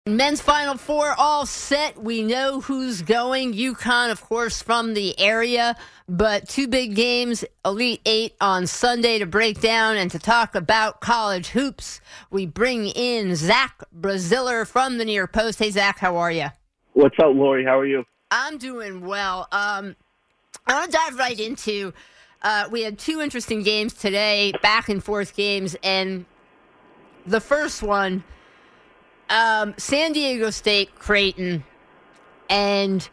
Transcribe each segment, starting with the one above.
Men's Final Four all set. We know who's going. UConn, of course, from the area. But two big games, Elite Eight on Sunday to break down and to talk about college hoops. We bring in Zach Braziller from the New York Post. Hey, Zach, how are you? What's up, Lori? How are you? I'm doing well. I want to dive right into, we had two interesting games today, back and forth games. And the first one, San Diego State, Creighton, and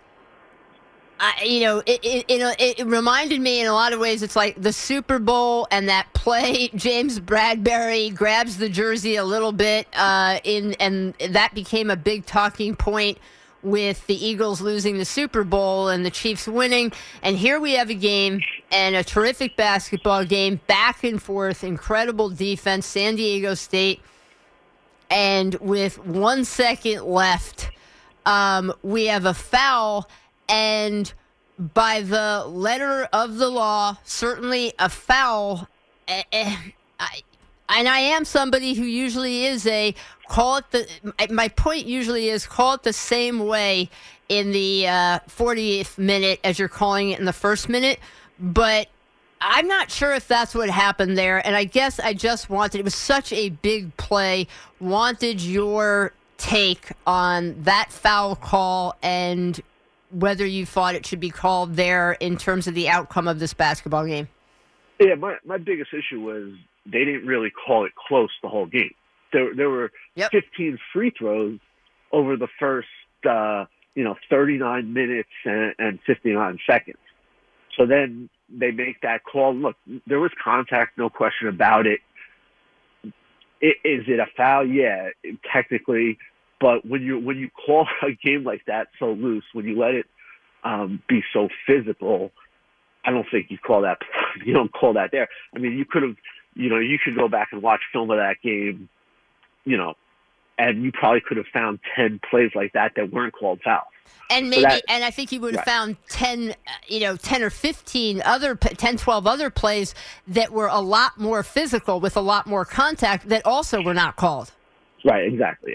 it reminded me in a lot of ways. It's like the Super Bowl and that play. James Bradbury grabs the jersey a little bit, and that became a big talking point with the Eagles losing the Super Bowl and the Chiefs winning. And here we have a game and a terrific basketball game, back and forth, incredible defense. San Diego State. And with 1 second left, we have a foul. And by the letter of the law, certainly a foul. And I am somebody who usually is my point usually is call it the same way in the 40th minute as you're calling it in the first minute. But I'm not sure if that's what happened there, and I guess I just it was such a big play, wanted your take on that foul call and whether you thought it should be called there in terms of the outcome of this basketball game. Yeah, my biggest issue was they didn't really call it close the whole game. There were 15 free throws over the first 39 minutes and 59 seconds. So then they make that call. Look, there was contact, no question about it. Is it a foul? Yeah, technically. But when you call a game like that so loose, when you let it be so physical, I don't think you call that. You don't call that there. I mean, you could have. You should go back and watch film of that game. And you probably could have found 10 plays like that weren't called fouls. And and I think you would have found 10 or 15 12 other plays that were a lot more physical with a lot more contact that also were not called. Right, exactly.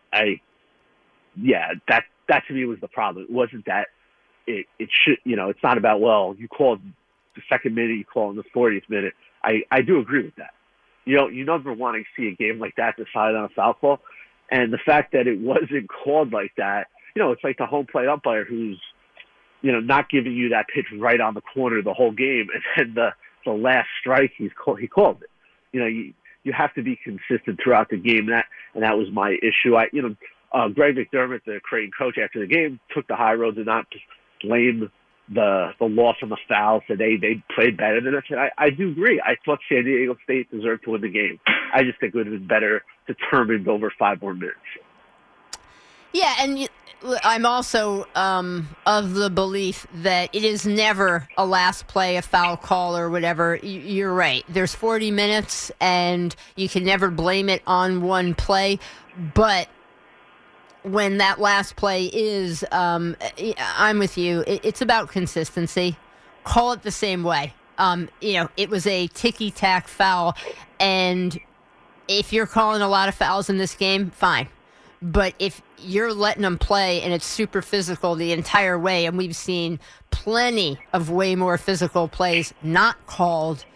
That to me was the problem. It wasn't that it should, it's not about, well, you called the second minute, you called in the 40th minute. I do agree with that. You never want to see a game like that decided on a foul call. And the fact that it wasn't called like that, it's like the home plate umpire who's, not giving you that pitch right on the corner the whole game, and then the last strike he called it. You have to be consistent throughout the game. And that was my issue. Greg McDermott, the Creighton coach, after the game took the high road, did not blame the loss on the foul. Said they played better than us. And I do agree. I thought San Diego State deserved to win the game. I just think it would have been better determined over 5 more minutes. Yeah, and I'm also of the belief that it is never a last play, a foul call or whatever. You're right. There's 40 minutes, and you can never blame it on one play. But when that last play is, I'm with you. It's about consistency. Call it the same way. It was a ticky-tack foul, and if you're calling a lot of fouls in this game, fine. But if you're letting them play and it's super physical the entire way, and we've seen plenty of way more physical plays not called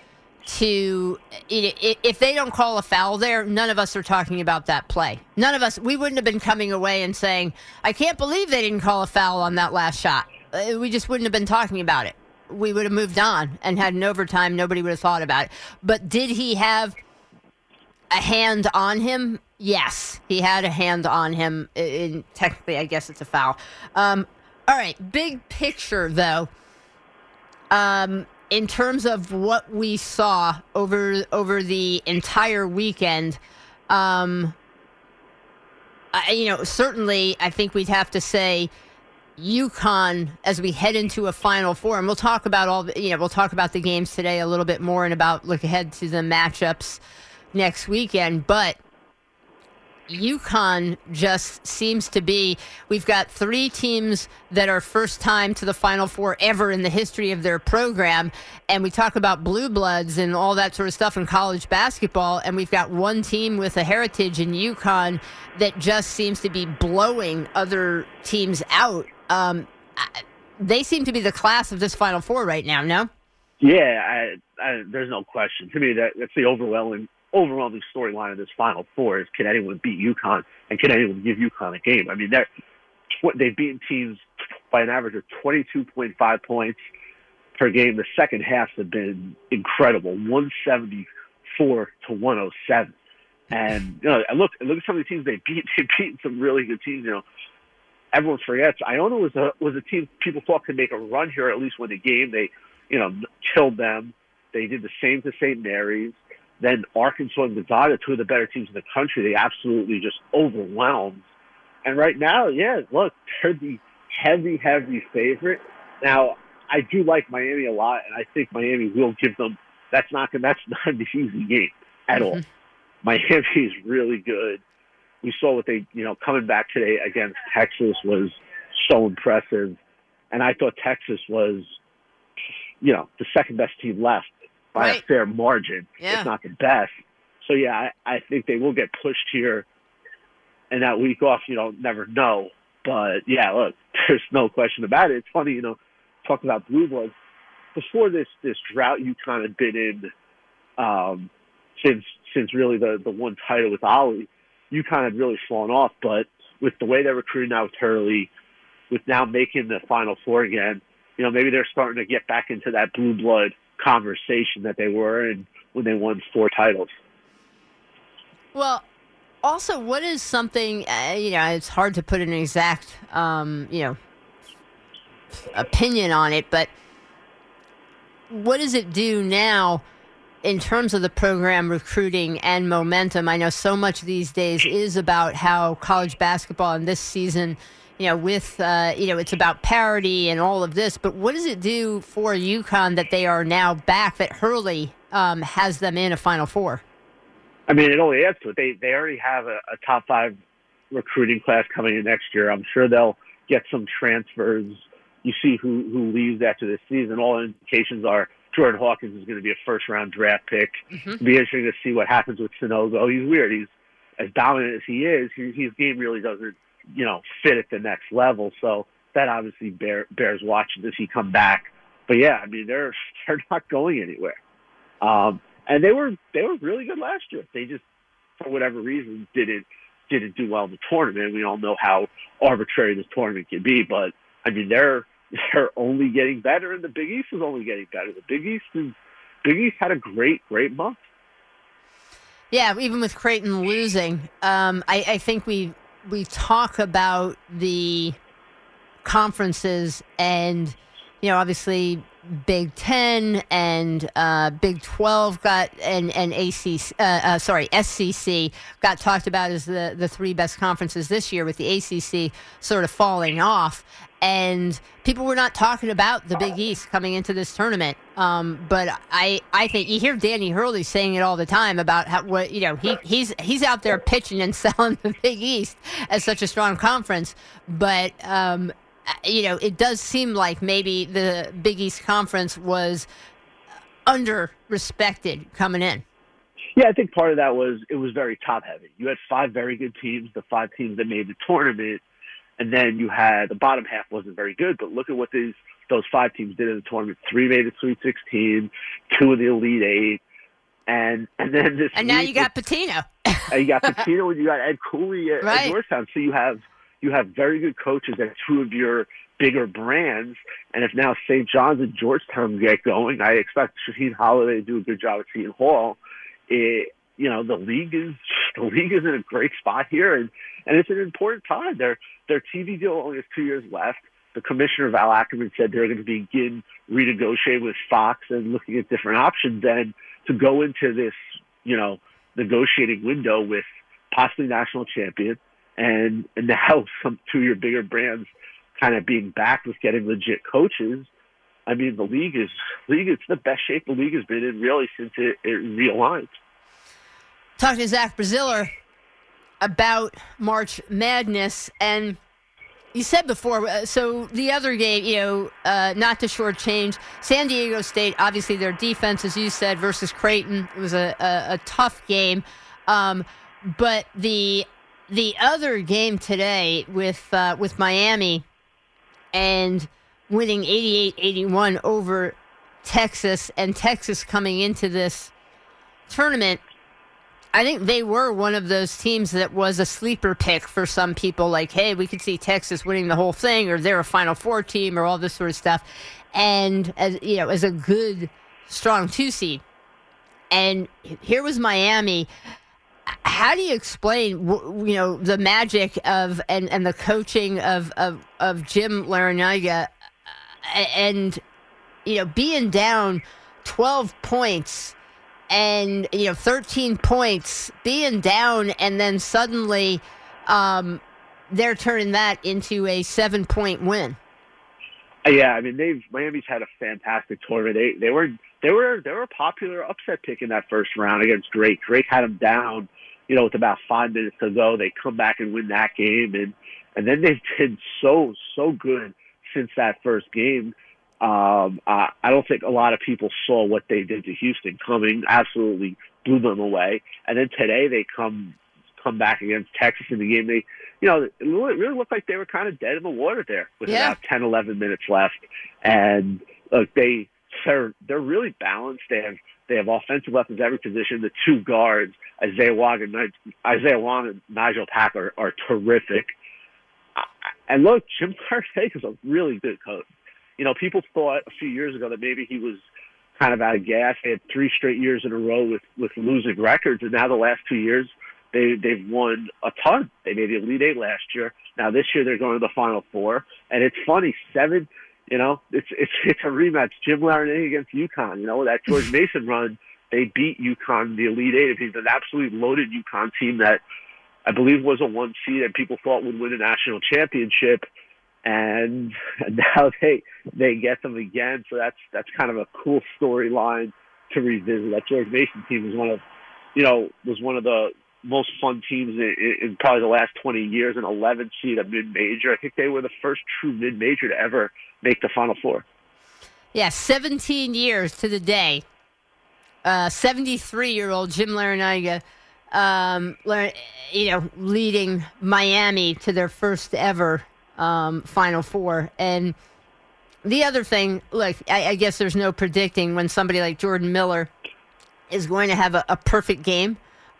if they don't call a foul there, none of us are talking about that play. None of us, we wouldn't have been coming away and saying, I can't believe they didn't call a foul on that last shot. We just wouldn't have been talking about it. We would have moved on and had an overtime. Nobody would have thought about it. But did he have a hand on him? Yes, he had a hand on him. Technically, I guess it's a foul. All right, big picture, though. In terms of what we saw over the entire weekend, certainly I think we'd have to say UConn as we head into a Final Four, and we'll talk about we'll talk about the games today a little bit more and about look ahead to the matchups next weekend. But UConn just seems to be, we've got 3 teams that are first time to the Final Four ever in the history of their program. And we talk about blue bloods and all that sort of stuff in college basketball. And we've got one team with a heritage in UConn that just seems to be blowing other teams out. They seem to be the class of this Final Four right now, no? Yeah, there's no question. To me, that's the overwhelming storyline of this Final Four is, can anyone beat UConn, and can anyone give UConn a game? I mean, they've beaten teams by an average of 22.5 points per game. The second halves have been incredible, 174 to 107. And I look at some of the teams they beat. They've beaten some really good teams. Everyone forgets Iona was a team people thought could make a run here, or at least win the game. They killed them. They did the same to St. Mary's. Then Arkansas and Gonzaga, 2 of the better teams in the country, they absolutely just overwhelmed. And right now, look, they're the heavy favorite. Now, I do like Miami a lot, and I think Miami will give them. That's not an easy game at all. Miami is really good. We saw what they, coming back today against Texas was so impressive. And I thought Texas was, the second best team left by a fair margin, if not the best. So, I think they will get pushed here. And that week off, never know. But, look, there's no question about it. It's funny, talking about blue bloods. Before this drought UConn had been in since really the one title with Ollie, UConn had really fallen off. But with the way they're recruiting now with Hurley, with now making the Final Four again, maybe they're starting to get back into that blue blood conversation that they were in when they won 4 titles. Well, also, what is something, it's hard to put an exact, opinion on it, but what does it do now in terms of the program recruiting and momentum? I know so much these days is about how college basketball in this season, it's about parity and all of this, but what does it do for UConn that they are now back, that Hurley has them in a Final Four? I mean, it only adds to it. They already have a top 5 recruiting class coming in next year. I'm sure they'll get some transfers. You see who leaves after this season. All indications are Jordan Hawkins is going to be a first-round draft pick. Mm-hmm. It'll be interesting to see what happens with Sanogo. He's weird. He's as dominant as he is. His game really doesn't, fit at the next level. So that obviously bears watching. Does he come back? But they're not going anywhere. And they were really good last year. They just, for whatever reason, didn't do well in the tournament. We all know how arbitrary this tournament can be, but they're only getting better, and the Big East is only getting better. The Big East had a great month. Yeah, even with Creighton losing, I think we talk about the conferences and obviously Big Ten and Big 12 got and SEC got talked about as the 3 best conferences this year, with the ACC sort of falling off. And people were not talking about the Big East coming into this tournament. But I think you hear Danny Hurley saying it all the time about he's out there pitching and selling the Big East as such a strong conference. But it does seem like maybe the Big East Conference was under-respected coming in. Yeah, I think part of that was it was very top-heavy. You had 5 very good teams, the 5 teams that made the tournament, and then you had the bottom half wasn't very good, but look at what those 5 teams did in the tournament. 3 made the Sweet 16, 2 in the Elite 8, and then this. And now you got Pitino. You got Pitino, and you got Ed Cooley at Georgetown. So you have very good coaches at 2 of your bigger brands. And if now St. John's and Georgetown get going, I expect Shaheen Holiday to do a good job at Seton Hall. The league is in a great spot here, and it's an important time. Their TV deal only has 2 years left. The commissioner, Val Ackerman, said they're going to begin renegotiating with Fox and looking at different options. And to go into this, negotiating window with possibly national champion, and now 2 of your bigger brands kind of being back with getting legit coaches. The league is the best shape the league has been in really since it realigned. Talk to Zach Braziller. about March Madness, and you said before, so the other game, not to shortchange, San Diego State, obviously their defense, as you said, versus Creighton, it was a tough game. But the other game today with Miami and winning 88-81 over Texas, and Texas coming into this tournament, I think they were one of those teams that was a sleeper pick for some people, like, hey, we could see Texas winning the whole thing, or they're a Final Four team, or all this sort of stuff. And as a good, strong 2 seed. And here was Miami. How do you explain, the magic of and the coaching of Jim Larrañaga, and being down 12 points and 13 points, being down, and then suddenly they're turning that into a 7-point win? Yeah, I mean, Miami's had a fantastic tournament. They were a popular upset pick in that first round against Drake. Drake had them down, with about 5 minutes to go. They come back and win that game, and then they've been so good since that first game. I don't think a lot of people saw what they did to Houston coming. Absolutely blew them away. And then today they come back against Texas in the game. It really looked like they were kind of dead in the water there with about 10, 11 minutes left. And look, they're really balanced. They have offensive weapons at every position. The 2 guards, Isaiah Wong and Nigel Pack, are terrific. And look, Jim Larrañaga is a really good coach. People thought a few years ago that maybe he was kind of out of gas. They had 3 straight years in a row with losing records, and now the last 2 years they've won a ton. They made the Elite Eight last year. Now this year they're going to the Final Four, and it's funny, 7. It's a rematch. Jim Larrañaga against UConn. That George Mason run, they beat UConn in the Elite Eight. It's an absolutely loaded UConn team that I believe was a 1 seed and people thought would win a national championship. And now they get them again. So that's kind of a cool storyline to revisit. That George Mason team was one of the most fun teams in probably the last 20 years, an 11 seed, a mid-major. I think they were the first true mid-major to ever make the Final Four. Yeah, 17 years to the day. 73-year-old Jim Larrañaga, leading Miami to their first ever Final Four. And the other thing, look, I guess there's no predicting when somebody like Jordan Miller is going to have a perfect game.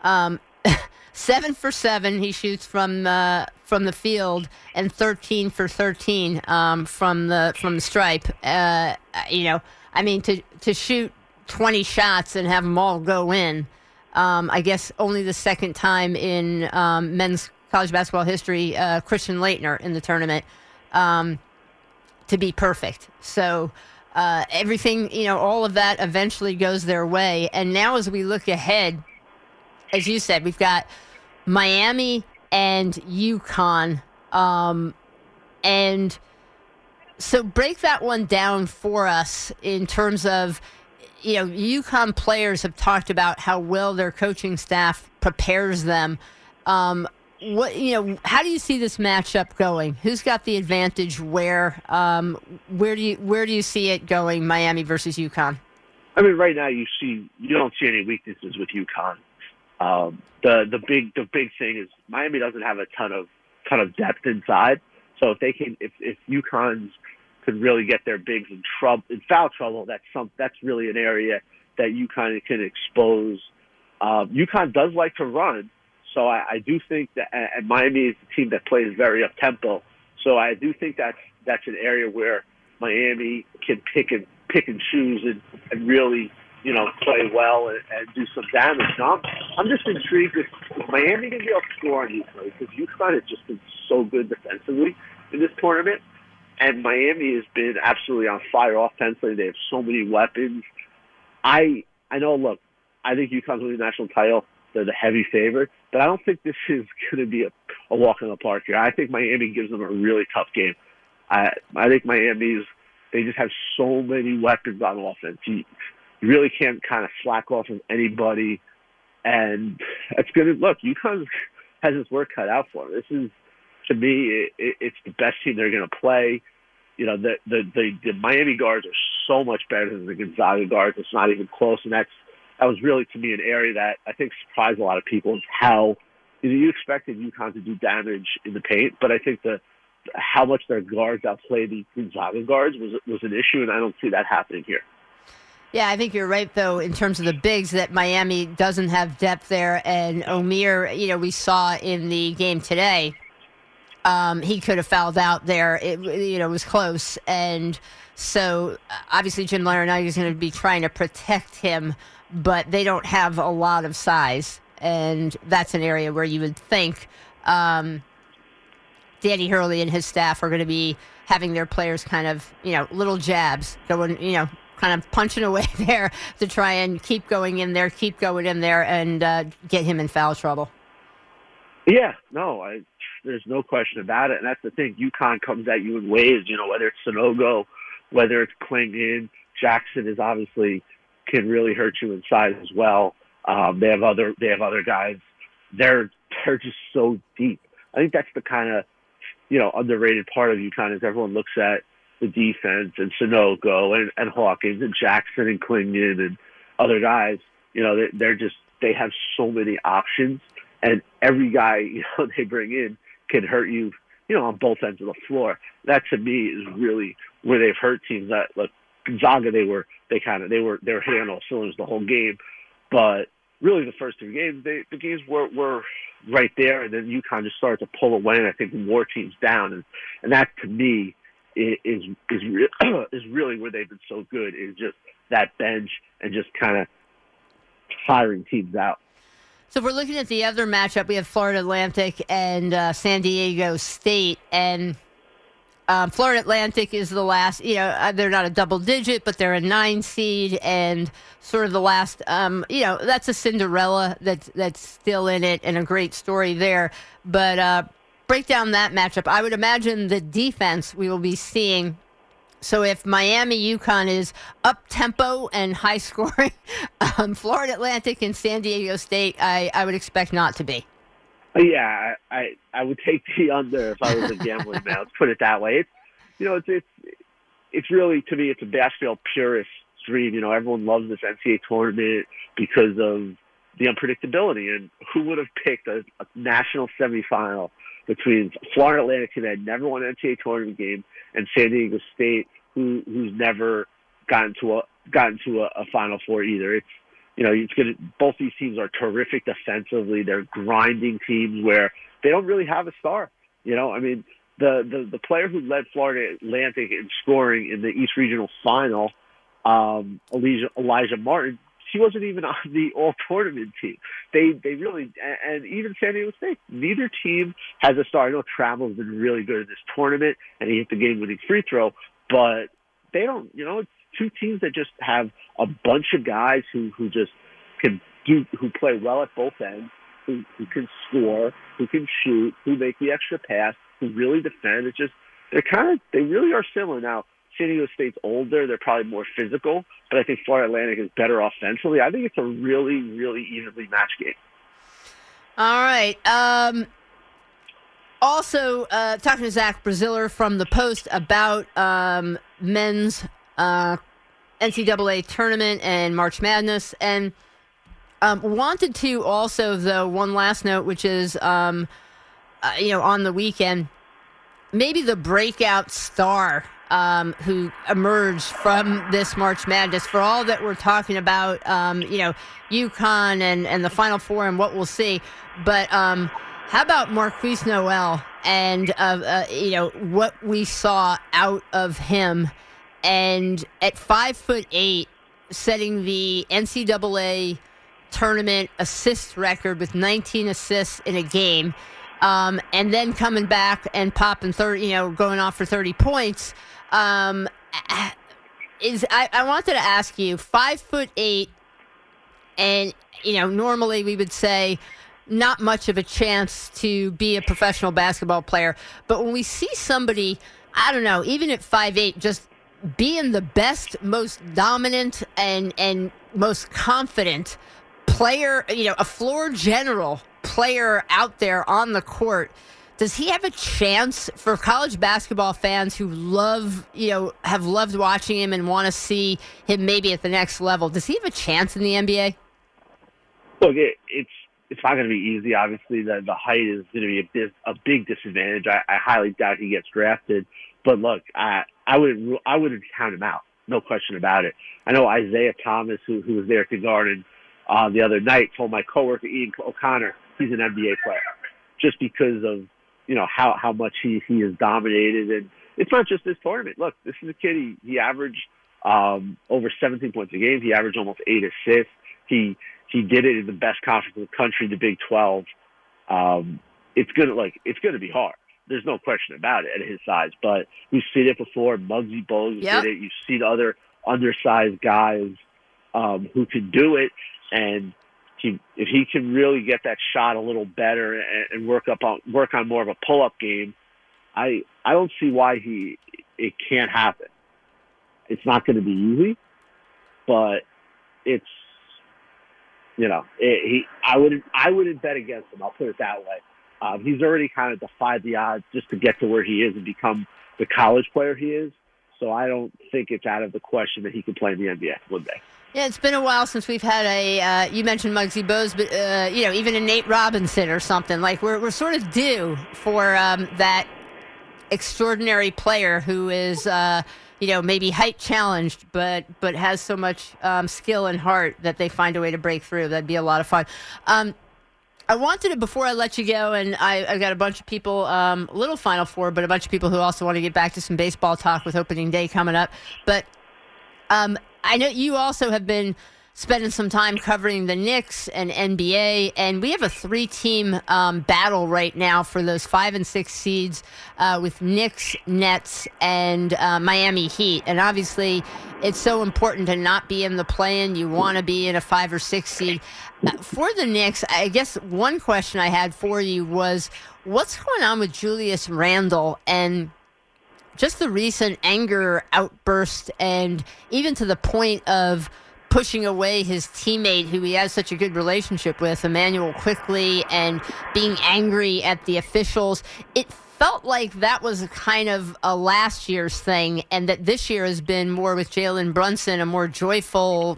7 for 7 he shoots from the field, and 13 for 13 from the stripe. To shoot 20 shots and have them all go in. I guess only the second time in men's college basketball history, Christian Laettner in the tournament, to be perfect. So everything, all of that eventually goes their way. And now as we look ahead, as you said, we've got Miami and UConn. And so break that one down for us in terms of, UConn players have talked about how well their coaching staff prepares them. How do you see this matchup going? Who's got the advantage where? Where do you see it going, Miami versus UConn? I mean, right now you don't see any weaknesses with UConn. The big thing is Miami doesn't have a ton of depth inside. So if UConn's could really get their bigs in foul trouble, that's really an area that UConn can expose. UConn does like to run, so I do think that, and Miami is a team that plays very up tempo. So I do think that's an area where Miami can pick and choose and really play well and do some damage. Now, I'm just intrigued if Miami can be able to score on UConn, because UConn has just been so good defensively in this tournament, and Miami has been absolutely on fire offensively. They have so many weapons. I know, look, I think UConn's winning the national title. They're the heavy favorite, but I don't think this is going to be a walk in the park here. I think Miami gives them a really tough game. I think they just have so many weapons on offense. You really can't kind of slack off of anybody. And it's going to look, UConn's has his work cut out for him. This is, to me, it's the best team they're going to play. You know, the Miami guards are so much better than the Gonzaga guards. It's not even close, and that was really, to me, an area that I think surprised a lot of people is how you expected UConn to do damage in the paint, but I think how much their guards outplayed the Gonzaga guards was an issue, and I don't see that happening here. Yeah, I think you're right, though, in terms of the bigs, that Miami doesn't have depth there, and Omier, we saw in the game today, he could have fouled out there. It was close, and so obviously Jim Larranaga is going to be trying to protect him, but they don't have a lot of size, and that's an area where you would think Danny Hurley and his staff are going to be having their players kind of, little jabs going, kind of punching away there to try and keep going in there, and get him in foul trouble. Yeah, no, there's no question about it. And that's the thing. UConn comes at you in waves, whether it's Sanogo, whether it's Clingan. Jackson is obviously can really hurt you inside as well. They have other guys. They're just so deep. I think that's the kind of, underrated part of UConn is everyone looks at the defense and Sanogo and Hawkins and Jackson and Clingan and other guys. They have so many options, and every guy they bring in can hurt you, on both ends of the floor. That to me is really where they've hurt teams. That like Gonzaga, they were hitting on all cylinders the whole game, but really the first two games, the games were right there, and then UConn just started to pull away, and I think wore teams down, and that to me is really where they've been so good, is just that bench and just kind of tiring teams out. So if we're looking at the other matchup, we have Florida Atlantic and San Diego State, and Florida Atlantic is the last, they're not a double digit, but they're a 9 seed, and sort of the last, that's a Cinderella that's still in it, and a great story there. But break down that matchup. I would imagine the defense we will be seeing. So if Miami UConn is up tempo and high scoring, Florida Atlantic and San Diego State, I would expect not to be. Yeah, I would take the under if I was a gambling man. Let's put it that way. It's really, to me, it's a basketball purist dream. Everyone loves this NCAA tournament because of the unpredictability. And who would have picked a national semifinal between Florida Atlantic, who had never won an NCAA tournament game, and San Diego State, who's never gotten to a Final Four either. Both these teams are terrific defensively. They're grinding teams where they don't really have a star. The player who led Florida Atlantic in scoring in the East Regional Final, Elijah Martin, he wasn't even on the all-tournament team. They really, and even San Diego State, neither team has a star. I know Travel's been really good in this tournament, and he hit the game-winning free throw, but they don't, it's two teams that just have a bunch of guys who just who play well at both ends, who can score, who can shoot, who make the extra pass, who really defend. It's just, they really are similar. Now, San Diego State's older. They're probably more physical, but I think Florida Atlantic is better offensively. I think it's a really, really evenly matched game. All right. Also, talking to Zach Braziller from The Post about men's NCAA tournament and March Madness, and wanted to also, though, one last note, which is, on the weekend, maybe the breakout star who emerged from this March Madness, for all that we're talking about, UConn and the Final Four and what we'll see. But how about Marquise Noel and, what we saw out of him, and at 5'8", setting the NCAA tournament assist record with 19 assists in a game, and then coming back and popping 30, going off for 30 points. I wanted to ask you, 5'8", and normally we would say not much of a chance to be a professional basketball player, but when we see somebody, I don't know, even at 5'8", just being the best, most dominant, and most confident player, a floor general player out there on the court, does he have a chance for college basketball fans who have loved watching him and want to see him maybe at the next level? Does he have a chance in the NBA? Look, it's not going to be easy. Obviously, the height is going to be a big disadvantage. I highly doubt he gets drafted. But look, I wouldn't count him out. No question about it. I know Isaiah Thomas, who was there at the Garden the other night, told my coworker Ian O'Connor he's an NBA player, just because of how much he has dominated. And it's not just this tournament. Look, this is a kid. He averaged over 17 points a game. He averaged almost 8 assists. He did it in the best conference in the country, the Big 12. It's gonna be hard. There's no question about it at his size. But we've seen it before. Muggsy Bogues did it. You've seen other undersized guys who can do it. And if he can really get that shot a little better and work on more of a pull-up game, I don't see why it can't happen. It's not going to be easy, but it's I wouldn't bet against him. I'll put it that way. He's already kind of defied the odds just to get to where he is and become the college player he is. So I don't think it's out of the question that he could play in the NBA one day. Yeah, it's been a while since we've had you mentioned Muggsy Bogues, but, even a Nate Robinson or something. Like, we're sort of due for that extraordinary player who is, maybe height challenged, but has so much skill and heart that they find a way to break through. That'd be a lot of fun. I wanted to, before I let you go, and I've got a bunch of people, little Final Four, but a bunch of people who also want to get back to some baseball talk with opening day coming up. But I know you also have been spending some time covering the Knicks and NBA, and we have a 3-team battle right now for those 5 and 6 seeds with Knicks, Nets, and Miami Heat. And obviously, it's so important to not be in the play-in. You want to be in a 5 or 6 seed. For the Knicks, I guess one question I had for you was, what's going on with Julius Randle and just the recent anger outburst, and even to the point of pushing away his teammate who he has such a good relationship with, Emmanuel Quickley, and being angry at the officials? It felt like that was kind of a last year's thing, and that this year has been more with Jalen Brunson, a more joyful,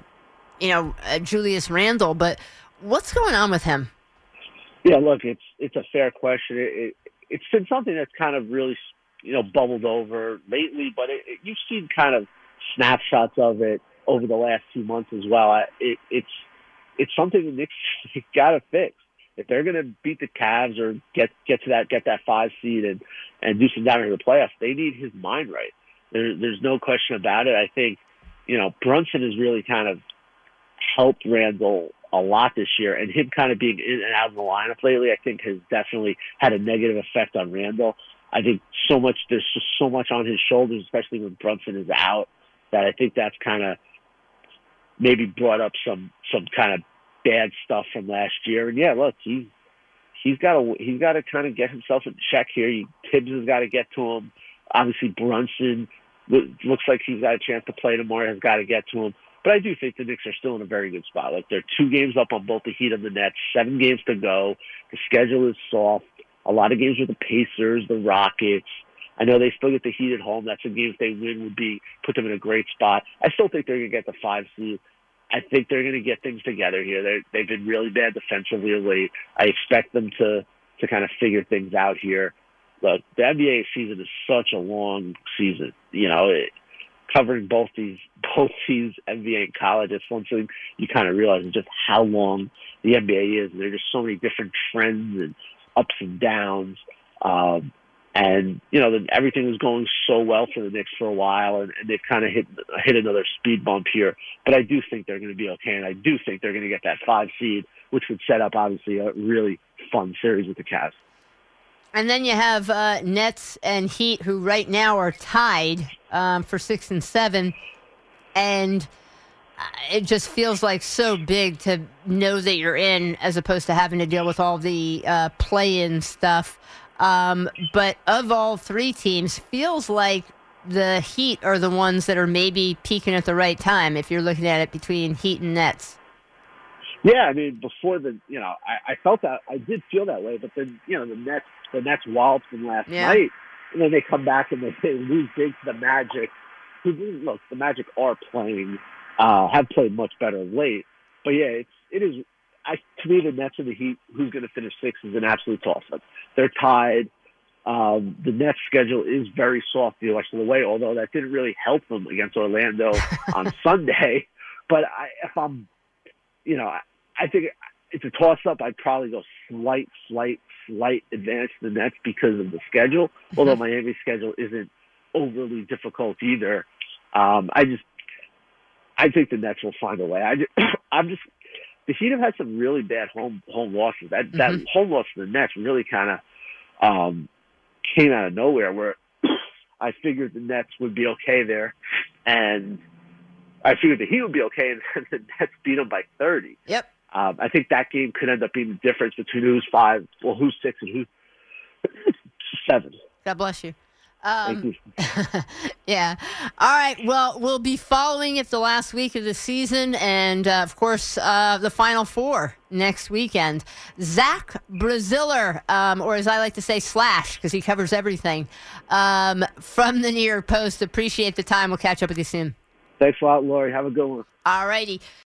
Julius Randle. But what's going on with him? Yeah, look, it's a fair question. It's been something that's kind of really bubbled over lately, but you've seen kind of snapshots of it over the last few months as well. It's something the Knicks got to fix if they're going to beat the Cavs or get that 5 seed and do some damage in the playoffs. They need his mind right. There's no question about it. I think Brunson has really kind of helped Randle a lot this year, and him kind of being in and out of the lineup lately, I think, has definitely had a negative effect on Randle. I think there's just so much on his shoulders, especially when Brunson is out, that I think that's kind of maybe brought up some kind of bad stuff from last year. And yeah, look, he's got to kind of get himself in check here. Tibbs has got to get to him. Obviously, Brunson looks like he's got a chance to play tomorrow. Has got to get to him. But I do think the Knicks are still in a very good spot. Like, they're 2 games up on both the Heat and the Nets, 7 games to go. The schedule is soft. A lot of games with the Pacers, the Rockets. I know they still get the Heat at home. That's a game if they win would put them in a great spot. I still think they're going to get the 5 seed. I think they're going to get things together here. They've been really bad defensively of late. I expect them to kind of figure things out here. Look, the NBA season is such a long season. Covering both these NBA and college, it's one thing you kind of realize is just how long the NBA is. And there are just so many different trends and ups and downs. Everything was going so well for the Knicks for a while, and they've kind of hit another speed bump here. But I do think they're going to be okay, and I do think they're going to get that 5 seed, which would set up, obviously, a really fun series with the Cavs. And then you have Nets and Heat, who right now are tied for 6 and 7, and it just feels like so big to know that you're in, as opposed to having to deal with all the play-in stuff. But of all 3 teams, feels like the Heat are the ones that are maybe peaking at the right time, if you're looking at it between Heat and Nets. Yeah, I mean, before I felt that I did feel that way, but then the Nets walloped them last night, and then they come back and they lose big to the Magic. Look, the Magic are playing, have played much better of late, but yeah, it is. To me, the Nets and the Heat, who's going to finish sixth, is an absolute toss-up. They're tied. The Nets' schedule is very soft the rest of the way, although that didn't really help them against Orlando on Sunday. But I think it's a toss-up. I'd probably go slight advantage to the Nets because of the schedule, although Miami's schedule isn't overly difficult either. I think the Nets will find a way. The Heat have had some really bad home losses. That home loss to the Nets really kind of came out of nowhere, where I figured the Nets would be okay there, and I figured the Heat would be okay, and the Nets beat them by 30. Yep. I think that game could end up being the difference between who's 6 and who's 7. God bless you. Thank you. Yeah. All right. Well, we'll be following it the last week of the season, and of course, the Final Four next weekend. Zach Braziller, or as I like to say, Slash, because he covers everything, from the New York Post. Appreciate the time. We'll catch up with you soon. Thanks a lot, Lori. Have a good one. All righty.